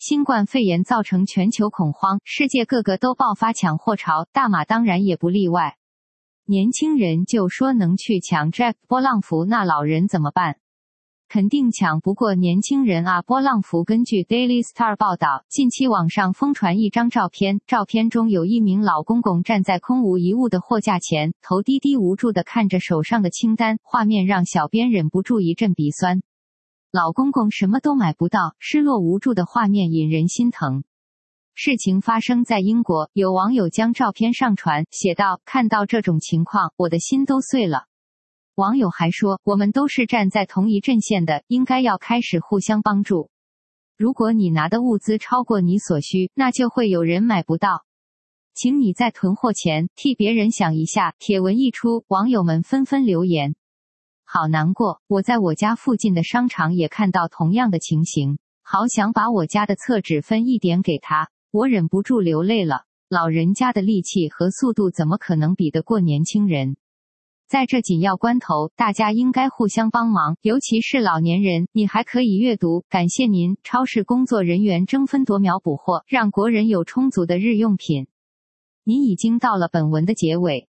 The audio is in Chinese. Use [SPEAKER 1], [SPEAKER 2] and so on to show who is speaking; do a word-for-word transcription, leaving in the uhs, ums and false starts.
[SPEAKER 1] 新冠肺炎造成全球恐慌，世界各个都爆发抢货潮，大马当然也不例外。年轻人就说能去抢 Jack 波浪符，那老人怎么办？肯定抢不过年轻人啊！波浪符根据 Daily Star 报道，近期网上疯传一张照片，照片中有一名老公公站在空无一物的货架前，头低低无助地看着手上的清单，画面让小编忍不住一阵鼻酸。老公公什么都买不到，失落无助的画面引人心疼。事情发生在英国，有网友将照片上传，写道：看到这种情况，我的心都碎了。网友还说，我们都是站在同一阵线的，应该要开始互相帮助。如果你拿的物资超过你所需，那就会有人买不到。请你在囤货前替别人想一下。帖文一出，网友们纷纷留言。好难过，我在我家附近的商场也看到同样的情形，好想把我家的厕纸分一点给他，我忍不住流泪了。老人家的力气和速度怎么可能比得过年轻人？在这紧要关头，大家应该互相帮忙，尤其是老年人。你还可以阅读，感谢您，超市工作人员争分夺秒补货，让国人有充足的日用品。您已经到了本文的结尾，